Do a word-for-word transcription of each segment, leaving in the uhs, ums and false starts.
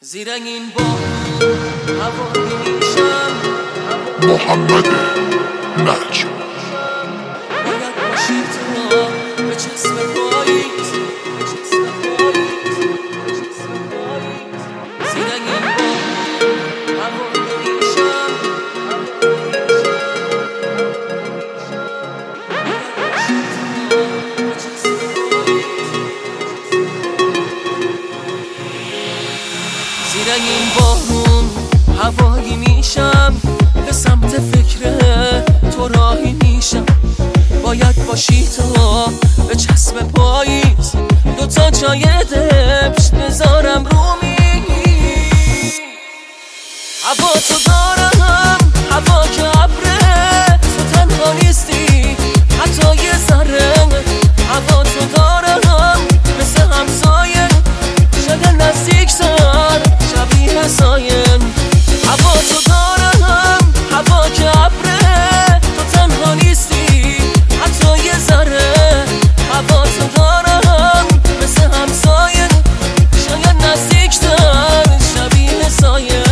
زیر این با هوایی میشم محمد نجم باید باشی تو به چسب پاییز زیر این با هوایی میشم زیر این بارون هوایی میشم به سمت فکر تو راهی میشم باید باشی تو به چسب پاییز دوتا جای دبش بذارم رو می هوا تو دارم هوا که ابره تو تنها نیستی حتی یه ذره هوا تو دارم مثل همسایه شده نزدیکتر شبیه ساین هوا تو دارم هوا که ابره تو تنها نیستی حتی یه ذره هوا تو دارم مثل همسایه شاید نزدیکتر شبیه ساین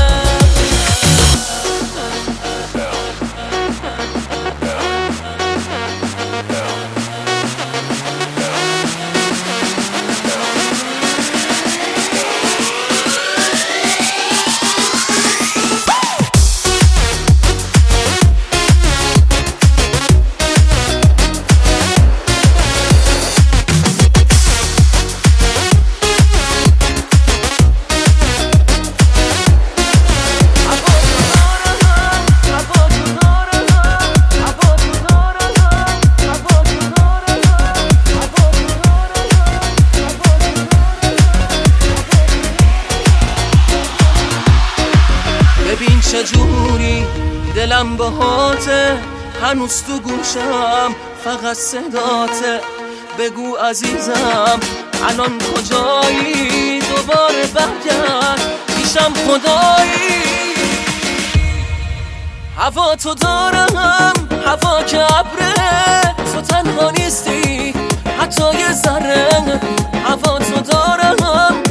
ببین چجوری دلم باهاته هنوز تو گوشم فقط صداته بگو عزیزم الان کجایی دوباره برگرد پیشم خدایی هوا تو دارم هوا که ابره تو تنها نیستی حتی یه ذره هوا تو دارم